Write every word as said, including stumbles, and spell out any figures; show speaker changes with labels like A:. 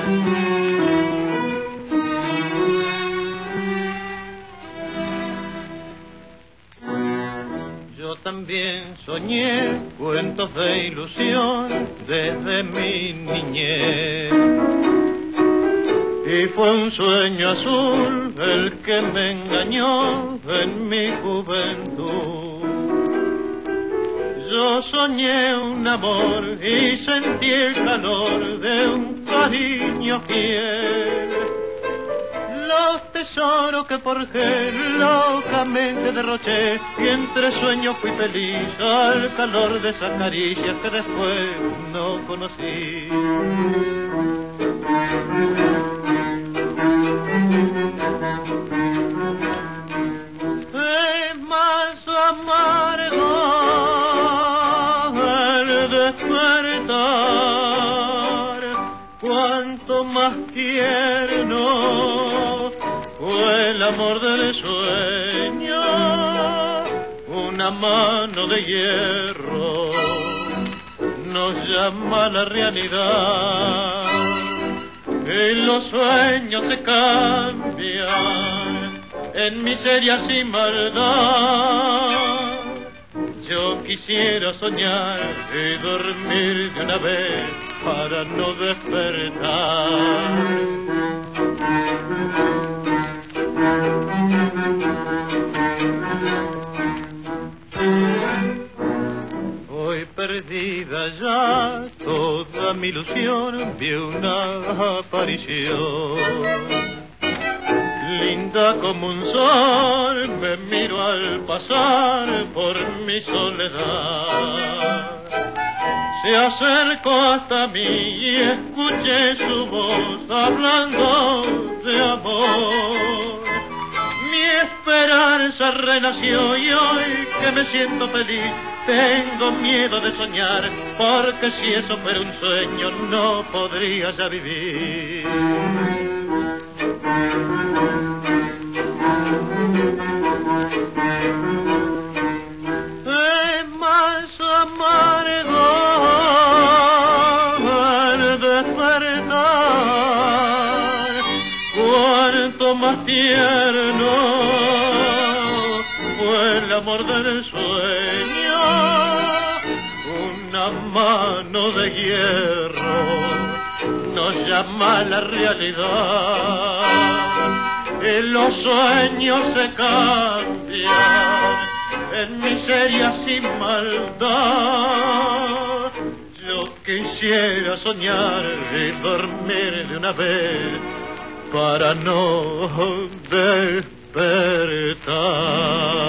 A: Yo también soñé cuentos de ilusión desde mi niñez, y fue un sueño azul el que me engañó en mi juventud. Yo soñé un amor y sentí el calor de un cariño fiel. Los tesoros que forjé locamente derroché, y entre sueños fui feliz al calor de esas caricias que después no conocí. Es más amargo el despertar, cuanto más tierno fue el amor del sueño. Una mano de hierro nos llama a la realidad, y los sueños se cambian en miserias y maldad. Yo quisiera soñar y dormir de una vez para no despertar. Hoy perdida ya toda mi ilusión, vi una aparición. Linda como un sol, me miro al pasar por mi soledad. Se acercó hasta mí y escuché su voz hablando de amor. Mi esperanza renació y hoy que me siento feliz, tengo miedo de soñar, porque si eso fuera un sueño no podría ya vivir. Es más amargo el despertar, cuanto más tierno fue el amor del sueño. Una mano de hierro nos llama a la realidad, y los sueños se cambian en miserias y maldad. Yo quisiera soñar y dormir de una vez para no despertar.